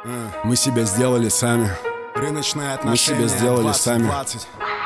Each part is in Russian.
Мы себя сделали сами. Рыночные отношения. Мы себя сделали 20, сами. 20.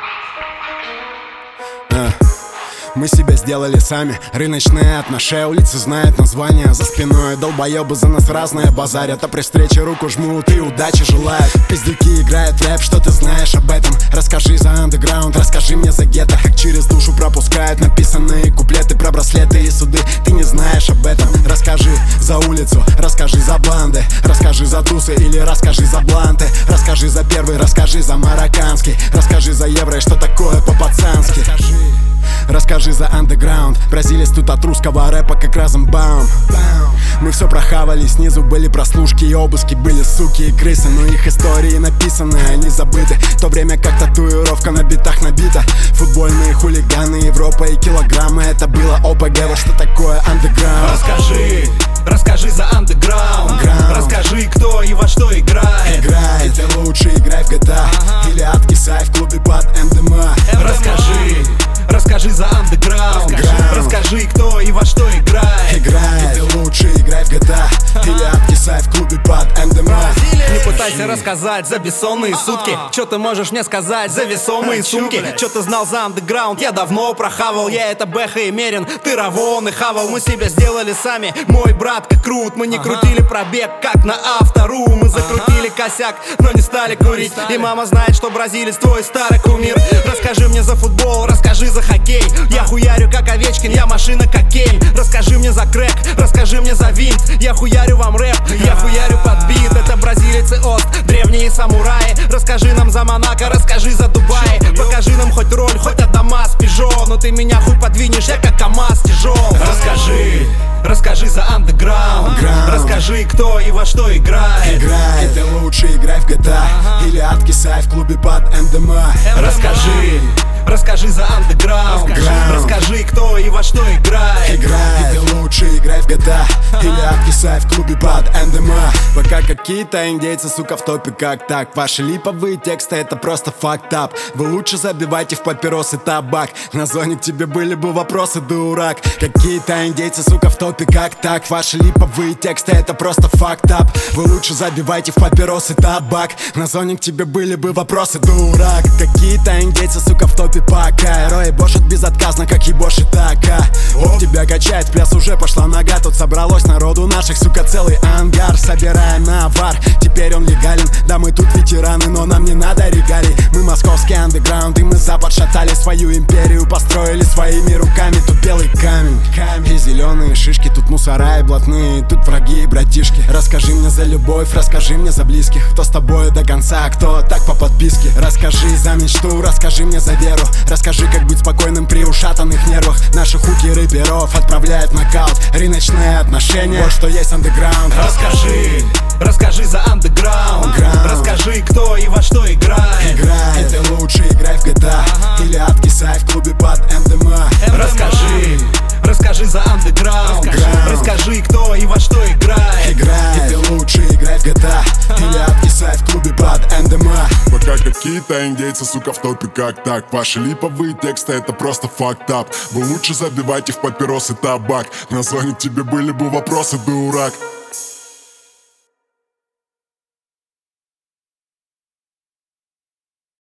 Мы себя сделали сами. Рыночные отношения. Улицы знают название за спиной. Долбоебы за нас разные базарят, а при встрече руку жмут и удачи желают. Пиздюки играют рэп, что ты знаешь об этом? Расскажи за андеграунд, расскажи мне за гетто. Как через душу пропускают написанные куплеты про браслеты и суды. Ты не знаешь об этом. Расскажи за улицу, расскажи за банды, расскажи за тусы или расскажи за бланты. Расскажи за первый, расскажи за марокканский, расскажи за евро и что такое по-пацански. Расскажи за андеграунд. Бразилец тут от русского рэпа как Розенбаум. Мы все прохавали, снизу были прослушки и обыски. Были суки и крысы, но их истории написаны, они забыты. В то время как татуировка на битах набита. Футбольные хулиганы, Европа и килограммы. Это было ОПГ, вот что такое андеграунд. Расскажи за андеграунд. Расскажи, кто и во что играет. Ты лучше играй в GTA или откисай в клубе под МДМА. Расскажи за андеграунд. Расскажи, кто и во что играет. Ты лучше играй в GTA или откисай в клубе под МДМА. Не пытайся рассказать за бессонные сутки. Чё ты можешь мне сказать за весомые сумки? Чё ты знал за андеграунд? Я давно прохавал. Я это Бэха и Мерин, ты Равон и Хавал. Мы себя сделали сами, мой брат как крут. Мы не крутили пробег, как на автору. Мы закрутили косяк, но не стали курить. И мама знает, что бразилец твой старый кумир. Расскажи мне за футбол, расскажи за хоккей. Я хуярю как Овечкин, я машина как Кейн. Расскажи мне за крэк, расскажи мне за винт. Я хуярю вам рэп, я хуярю под бит. Это бразилец и Ост, древние самураи. Расскажи нам за Монако, расскажи за Дубай. Покажи нам хоть роль, хоть Адамас, Пежо. Но ты меня хуй подвинешь, я как КамАЗ тяжел. Расскажи за андеграунд. Расскажи, кто и во что играет. Ты лучше играй в GTA или откисай в клубе под МДМА. Расскажи за андеграунд. Расскажи, кто и во что играет. Ты лучше играй в GTA или откисай в клубе под МДМА. Пока какие-то индейцы, сука, в топе, как так? Ваши липовые тексты, это просто факт-ап. Вы лучше забивайте в папиросы табак. На зоне к тебе были бы вопросы, дурак. Какие-то индейцы, сука, в топе, как так? Ваши липовые тексты, это просто факт-ап. Вы лучше забивайте в папиросы табак. На зоне к тебе были бы вопросы, дурак. Какие-то индейцы, сука, в топе, пока. Рои бошат безотказно, как ебошит така. Оп, тебя качает, в пляс уже пошла нога. Тут собралось народу наших, сука, целый ангар. Собираем навар, теперь он легален. Да, мы тут ветераны, но нам не надо регалий. Мы московский андеграунд, и мы запад шатали. Свою империю построили своими руками. Тут белый камень и зеленые шишки. Тут мусора и блатные, тут враги и братишки. Расскажи мне за любовь, расскажи мне за близких. Кто с тобой до конца, кто так по подписке. Расскажи за мечту, расскажи мне за веру. Расскажи, как быть спокойным при ушатанных нервах. Наши хуки рэперов отправляют в нокаут. Рыночные отношения, вот что есть андеграунд. Расскажи за андеграунд. Расскажи, кто и во что играет. Ты лучше играй в GTA или откисай в клубе под МДМА. Расскажи за андеграунд. Расскажи, кто и во что играет. Ты лучше играй в GTA или откисай в клубе под МДМА. Пока какие-то индейцы, сука, в топе, как так? Ваши липовые тексты, это просто факт-ап. Вы лучше забивайте в папиросы табак. На зоне к тебе были бы вопросы, дурак.